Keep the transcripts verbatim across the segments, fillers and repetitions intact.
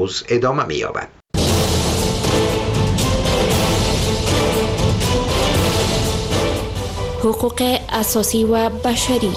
امروز ادامه می‌یابد. حقوق اساسی و بشری.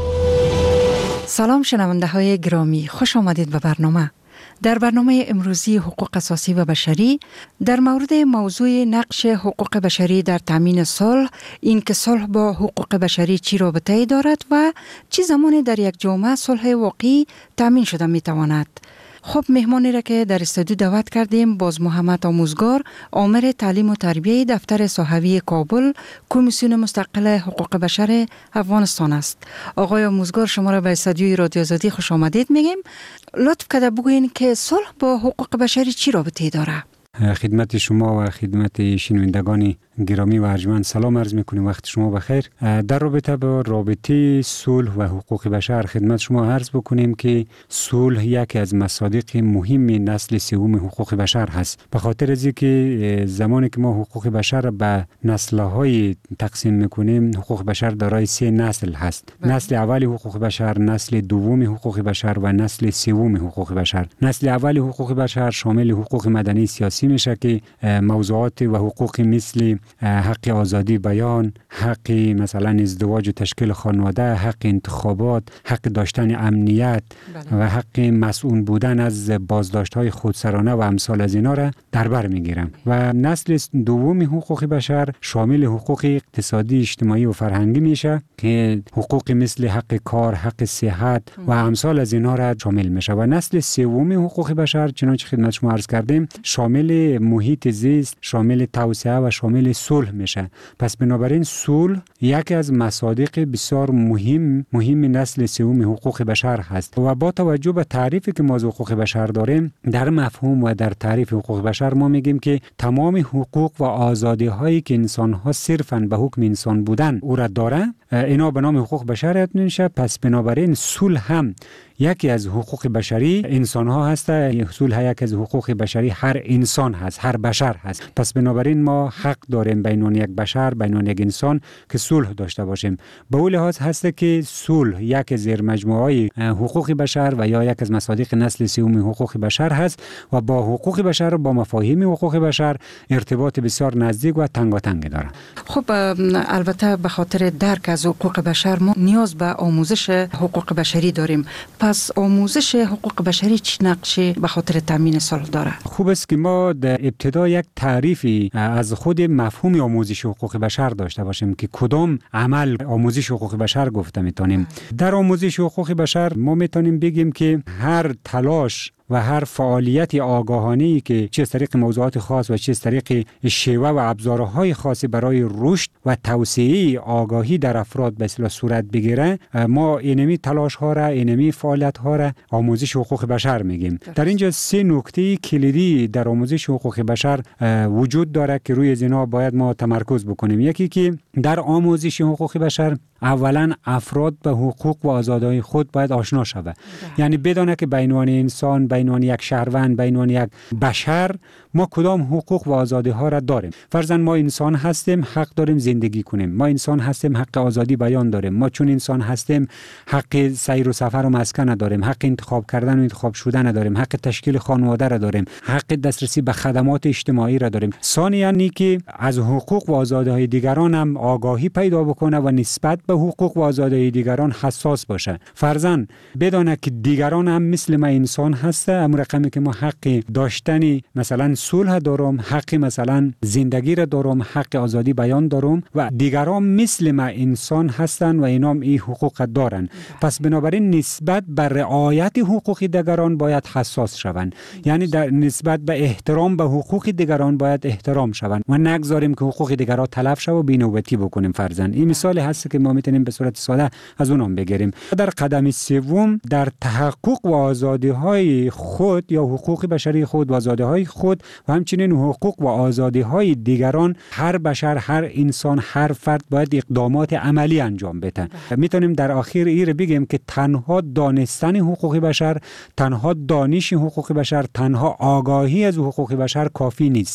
سلام شنونده های گرامی، خوش آمدید به برنامه. در برنامه امروزی حقوق اساسی و بشری در مورد موضوع نقش حقوق بشری در تامین صلح، اینکه صلح با حقوق بشری چی رابطه‌ای دارد و چه زمانی در یک جامعه صلح واقعی تامین شده میتواند. خب مهمانی را که در استودیو دعوت کردیم باز محمد آموزگار، آمر تعلیم و تربیه دفتر صحوی کابل، کمیسیون مستقل حقوق بشر افغانستان است. آقای آموزگار، شما را به استودیوی رادیو آزادی خوش آمدید میگیم. لطف کرده بگوین که صلح با حقوق بشری چی رابطه‌ای داره؟ خدمت شما و خدمت شنوندگان گرامی و ارجمند سلام عرض میکنیم، وقت شما بخیر. در رابطه با رابطه صلح و حقوق بشر خدمت شما عرض بکنیم که صلح یکی از مصادیق مهم نسل سوم حقوق بشر هست. به خاطر از اینکه زمانی که ما حقوق بشر به نسل‌های تقسیم میکنیم، حقوق بشر دارای سه نسل هست. بله. نسل اول حقوق بشر، نسل دوم حقوق بشر و نسل سوم حقوق بشر. نسل اول حقوق بشر شامل حقوق مدنی سیاسی میشه که موضوعات و حقوق مثل حق آزادی بیان، حق مثلا ازدواج و تشکیل خانواده، حق انتخابات، حق داشتن امنیت بله. و حق مسئول بودن از بازداشت‌های خودسرانه و امثال از اینا را در بر میگیرم. و نسل دوم حقوق بشر شامل حقوق اقتصادی، اجتماعی و فرهنگی میشه که حقوق مثل حق کار، حق صحت و امثال از اینا را شامل میشه. و نسل سوم حقوق بشر چنانچه خدمت شما عرض کردیم شامل محیط زیست، شامل توسعه و شامل صلح میشه. پس بنابراین صلح یکی از مصادیق بسیار مهم مهم نسل سوم حقوق بشر هست. و با توجه به تعریفی که ما از حقوق بشر داریم، در مفهوم و در تعریف حقوق بشر ما میگیم که تمام حقوق و آزادی هایی که انسان ها صرفاً به حکم انسان بودن او را داره، اینا به نام حقوق بشر یاد میشه. پس بنابراین صلح هم یکی از حقوق بشری انسان ها هست. صلح یکی از حقوق بشری هر انسان هست، هر بشر هست. پس بنابراین ما حق داریم بین یک بشر، بین یک انسان که صلح داشته باشیم. به اون لحاظ هست که صلح یک زیر مجموعه حقوق بشر و یا یک از مصادیق نسل سوم حقوق بشر هست و با حقوق بشر و با مفاهیم حقوق بشر ارتباط بسیار نزدیک و تنگاتنگ داره. خب البته به خاطر درک از حقوق بشر ما نیاز به آموزش حقوق بشری داریم. پس آموزش حقوق بشری چه نقشی به خاطر تامین صلح داره؟ خوب است که ما در ابتدا یک تعریفی از خود مفهوم آموزش حقوق بشر داشته باشیم که کدام عمل آموزش حقوق بشر گفته میتونیم. در آموزش حقوق بشر ما میتونیم بگیم که هر تلاش و هر فعالیت آگاهانه‌ای که چه از طریق موضوعات خاص و چه از طریق شیوه و ابزارهای خاصی برای رشد و توسعه آگاهی در افراد به اصطلاح صورت بگیره، ما اینمی تلاش ها را، اینمی فعالیت ها را آموزش حقوق بشر میگیم. در اینجا سه نکته کلیدی در آموزش حقوق بشر وجود داره که روی اینا باید ما تمرکز بکنیم. یکی که در آموزش حقوق بشر اولا افراد به حقوق و آزادی‌های خود باید آشنا شود. یعنی بدونه که بین انسان، بین یک شهروند، بین یک بشر ما کدام حقوق و آزادی ها را داریم. فرضاً ما انسان هستیم، حق داریم زندگی کنیم. ما انسان هستیم، حق آزادی بیان داریم. ما چون انسان هستیم حق سیر و سفر و مسکن داریم، حق انتخاب کردن و انتخاب شدن داریم، حق تشکیل خانواده را داریم، حق دسترسی به خدمات اجتماعی را داریم. ثانیاً اینکه از حقوق و آزادی های دیگران هم آگاهی پیدا بکنه و نسبت به حقوق و آزادی دیگران حساس باشه. فرضاً بدونه که دیگران هم مثل ما انسان هسته، اما رقمی که ما حق داشتن مثلا صلح دارم، حق مثلا زندگی را دارم، حق آزادی بیان دارم و دیگران مثل ما انسان هستن و اینا هم این حقوق دارن. پس بنابراین نسبت به رعایت حقوق دیگران باید حساس شوند. یعنی در نسبت به احترام به حقوق دیگران باید احترام شوند و نگذاریم که حقوق دیگران تلف شه و بی‌نوبتی بکنیم. فرضاً این مثال هست که ما میتونیم به صورت ساده از اونم بگیریم. در قدم سوم در تحقق و آزادی های خود یا حقوق بشری خود و آزادی های خود و همچنین حقوق و آزادی های دیگران هر بشر، هر انسان، هر فرد باید اقدامات عملی انجام بده. میتونیم در آخر این بگیم که تنها دانستن حقوق بشر، تنها دانش حقوق بشر، تنها آگاهی از حقوق بشر کافی نیست.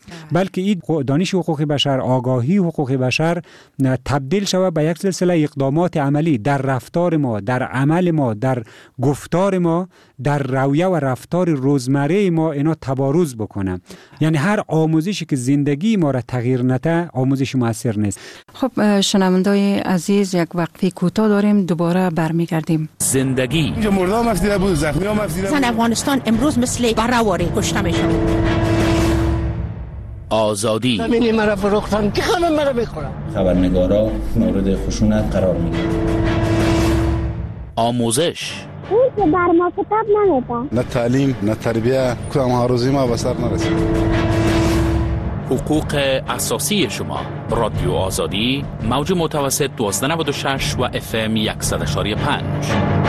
بلکه این دانش حقوق بشر، آگاهی حقوق بشر تبدیل شود به یک سلسله اقدامات عملی در رفتار ما، در عمل ما، در گفتار ما، در رویه و رفتار روزمره ما اینا تبارز بکنه. یعنی هر آموزشی که زندگی ما را تغییر نده آموزش موثر نیست. خب شنوندای عزیز، یک وقفه کوتاه داریم، دوباره برمیگردیم. زندگی اینجا مردم افزیده بود، زخمی هم افزیده بود. زن افغانستان امروز مثل بره‌واره کشته میشه. آزادی زمینی مرا فروختن که خانم مرا بخورم. خبرنگارا مورد خشونت قرار میگیرن. آموزش اون که بر ما کتاب نمیده، نه تعلیم نه تربیه، کدام ها روزی ما به سر نرسید. حقوق اساسی شما. رادیو آزادی، موج متوسط دوازده نود و شش و اف ام صد و یک و پنج.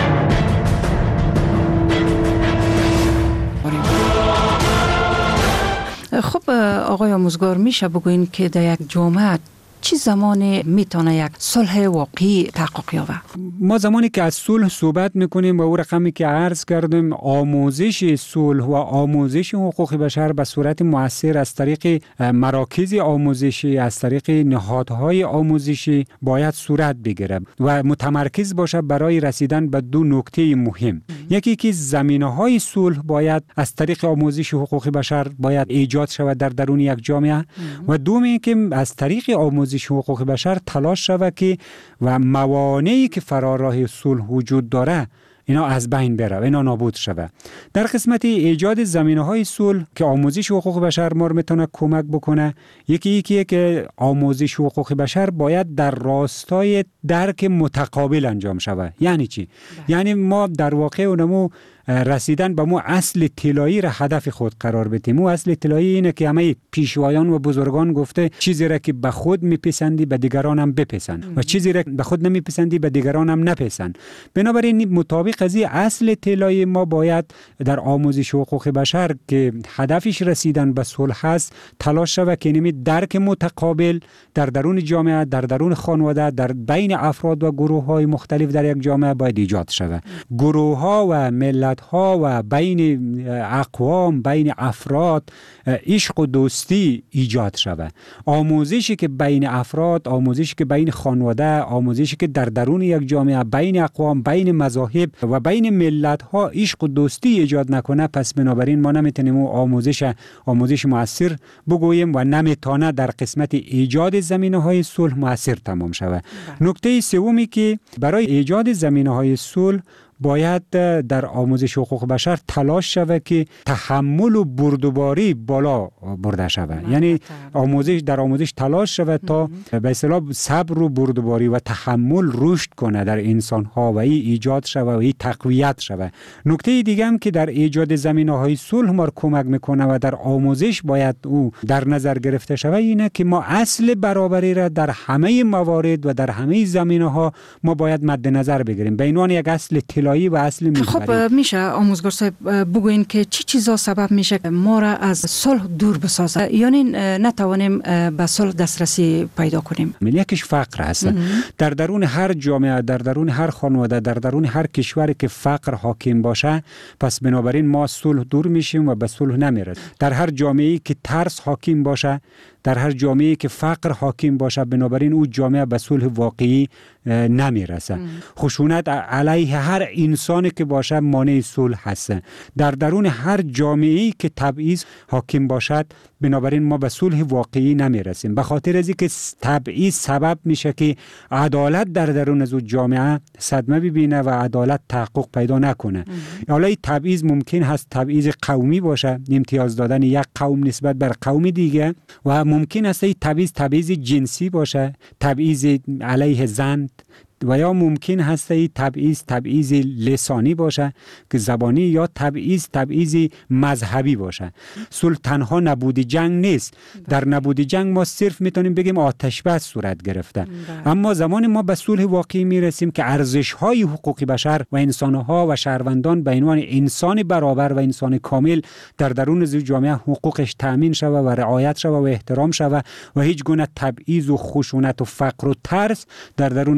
خب آقای آموزگار، میشه بگوین که در یک جامعه چی زمان میتونه یک صلح واقعی تحقق یابه؟ ما زمانی که از صلح صحبت میکنیم و او رقمی که عرض کردیم، آموزش صلح و آموزش حقوق بشر به صورت مؤثر از طریق مراکز آموزشی، از طریق نهادهای آموزشی باید صورت بگیره و متمرکز باشه برای رسیدن به دو نکته مهم. یکی که زمینه‌های صلح باید از طریق آموزش حقوق بشر باید ایجاد شود در درون یک جامعه و دومی که از طریق آموزش حقوق بشر تلاش شود که و موانعی که فراراه صلح وجود داره اینا از بین بره و اینا نابود شود. در قسمت ایجاد زمینه‌های صلح که آموزش حقوق بشر ما میتونه کمک بکنه، یکی یکی که آموزش حقوق بشر باید در راستای درک متقابل انجام شود. یعنی چی؟ ده. یعنی ما در واقع اونمو رسیدن به مو اصل طلایی را هدف خود قرار بدیم. مو اصل طلایی اینه که همه پیشوایان و بزرگان گفته چیزی را که به خود میپسندی به دیگران هم بپسند و چیزی را به خود نمیپسندی به دیگران هم نپسند. بنابراین مطابق از این اصل طلایی ما باید در آموزش حقوق بشر که هدفش رسیدن به صلح است تلاش شود که نمی درک متقابل در درون جامعه، در درون خانواده، در بین افراد و گروه های مختلف در یک جامعه باید ایجاد شود. گروه ها و ملت ها و بین اقوام، بین افراد عشق و دوستی ایجاد شود. آموزشی که بین افراد، آموزشی که بین خانواده، آموزشی که در درون یک جامعه بین اقوام، بین مذاهب و بین ملت ها عشق و دوستی ایجاد نکنه، پس بنابراین ما نمیتونیم آموزش آموزش مؤثر بگوییم و نمیتونه در قسمت ایجاد زمینه های صلح مؤثر تمام شود. نکته سومی که برای ایجاد زمینه های صلح باید در آموزش حقوق بشر تلاش شود که تحمل و بردباری بالا برده شود. یعنی آموزش در آموزش تلاش شود تا به اصطلاح صبر و بردباری و تحمل رشد کنه در انسان ها و ای ایجاد شود و ای تقویت شود. نکته دیگه هم که در ایجاد زمینه های صلح ما کمک میکنه و در آموزش باید او در نظر گرفته شود اینه که ما اصل برابری را در همه موارد و در همه زمینه ها ما باید مد نظر بگیریم. به عنوان یک اصل طلایی و اصل می‌بریم. خب میشه آموزگار صاحب بگوین که چی چیزا سبب میشه که ما را از صلح دور بسازه، یعنی نتوانیم به صلح دسترسی پیدا کنیم؟ یکیش فقر هست. در درون هر جامعه، در درون هر خانواده، در درون هر کشوری که فقر حاکم باشه، پس بنابراین ما صلح دور میشیم و به صلح نمیرسیم. در هر جامعه‌ای که ترس حاکم باشه، در هر جامعه‌ای که فقر حاکم باشه، بنابراین او جامعه به صلح واقعی نمیرسه. خشونت علیه هر انسانی که باشه مانع صلح هست. در درون هر جامعه‌ای که تبعیض حاکم باشد، بنابراین ما به صلح واقعی نمیرسیم. به خاطر از اینکه تبعیض سبب میشه که عدالت در درون از جامعه صدمه ببینه و عدالت تحقق پیدا نکنه. حالا این تبعیض ممکن هست تبعیض قومی باشه، امتیاز دادن یک قوم نسبت بر قوم دیگه، و ممکن است این تبعیض تبعیض جنسی باشه، تبعیض علیه زن، و یا ممکن هست این تبعیض تبعیض لسانی باشه که زبانی، یا تبعیض تبعیض مذهبی باشه. صلح تنها نبود جنگ نیست. در نبود جنگ ما صرف میتونیم بگیم آتش بس صورت گرفته. اما زمان ما به صلح واقعی میرسیم که ارزش‌های حقوق بشر و انسان‌ها و شهروندان به عنوان انسان برابر و انسان کامل در درون جامعه حقوقش تأمین شود و رعایت شود و احترام شود و هیچ گونه تبعیض و خشونت و فقر و ترس در درون جامعه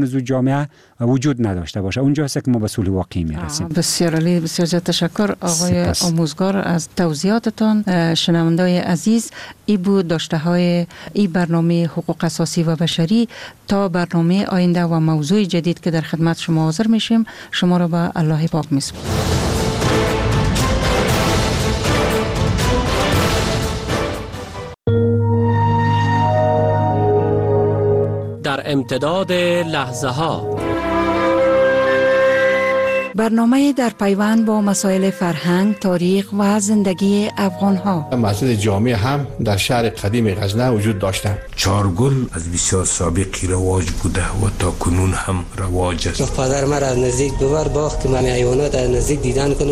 جامعه وجود نداشته باشه. اونجاست که ما به صلح واقعی میرسیم. بسیار عالی، بسیار زیاد تشکر آقای سپس. آموزگار از توضیحاتتان. شنوندای عزیز، این بود داشته های این برنامه حقوق اساسی و بشری. تا برنامه آینده و موضوع جدید که در خدمت شما حاضر میشیم، شما را به الله پاک میسپارم. در امتداد لحظه ها، برنامه در پیوند با مسائل فرهنگ، تاریخ و زندگی افغان ها. مسجد جامع هم در شهر قدیم غزنه وجود داشته. چارگل از بسیار سابقی رواج بوده و تا کنون هم رواج است. پدر من از نزدیک ببر باخت من حیوانات از نزدیک دیدن کنم.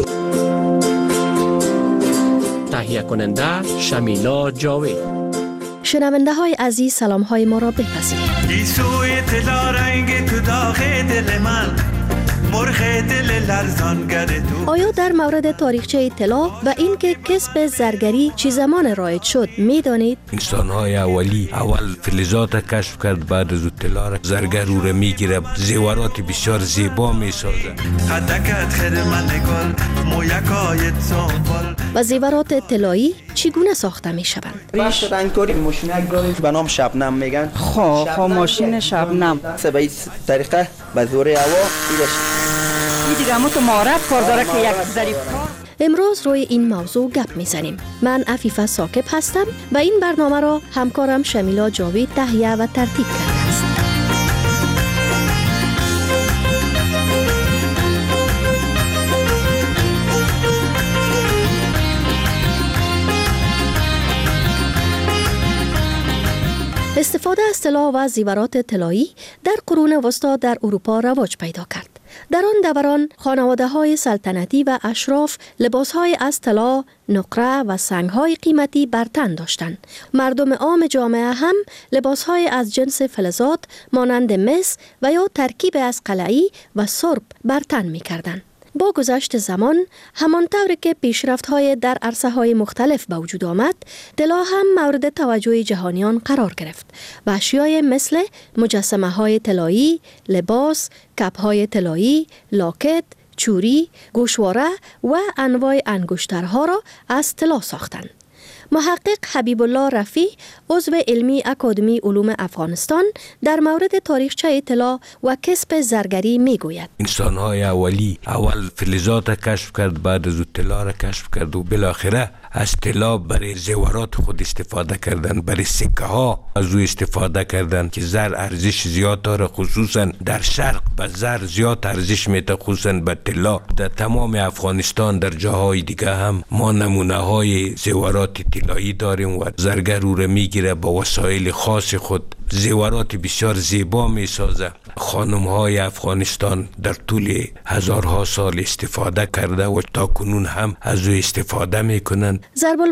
تهیه کننده شمیلا جاوید. شنونده های عزیز، سلام های ما را بپذیرید. ایسوی طلا رنگ تو داغ دل من، مرغ دل لرزانگر تو. آیا در مورد تاریخچه طلا و اینکه کسب زرگری چه زمان رایج شد میدانید؟ انسان های اولی اول فلزات کشف کرد، بعد از طلا را زرگر او را میگیره، زیورات بسیار زیبا میسازه. خدکت خرمنگل مویکای سنبل. و زیورات طلایی چگونه ساخته می شوند؟ بخش رنگکاری ماشینک دارید به نام شبنم میگن. خب خب ماشین شبنم به این طریقه به زور هوا ایدش. این دیگه همون تو مهارت کار داره که یک ظریف کار. امروز روی این موضوع گپ میزنیم. من عفیفه ثاقب هستم و این برنامه را همکارم شمیلا جاوید تهیه و ترتیب کرده است. استفاده از طلا و زیورات طلایی در قرون وسطا در اروپا رواج پیدا کرد. در آن دوران خانواده‌های سلطنتی و اشراف لباس‌های از طلا، نقره و سنگ‌های قیمتی بر تن داشتند. مردم عام جامعه هم لباس‌های از جنس فلزات مانند مس و یا ترکیب از قلعی و سرب بر تن می‌کردند. با گذشت زمان، همانطور که پیشرفت‌های در عرصه‌های مختلف به وجود آمد، طلا هم مورد توجه جهانیان قرار گرفت و اشیای مثل مجسمه‌های طلایی، لباس، کپ‌های طلایی، لاکت، چوری، گوشواره و انواع انگشترها را از طلا ساختند. محقق حبیب الله رفیع، عضو علمی اکادمی علوم افغانستان، در مورد تاریخچه طلا و کسب زرگری میگوید: انسان‌های اولی اول فلزات کشف کرد، بعد از طلا را کشف کرد و بالاخره از طلا برای زیورات خود استفاده کردند، برای سکه ها از او استفاده کردند که زر ارزش زیاد داره، خصوصا در شرق به زر زیاد ارزش میده، خصوصا به طلا. در تمام افغانستان در جاهای دیگه هم ما نمونه های زیورات طلایی داریم و زرگر او را میگیره با وسایل خاص خود، زیورات بسیار زیبا میسازه. خانم های افغانستان در طول هزارها سال استفاده کرده و تا کنون هم از او استفاده میکنند.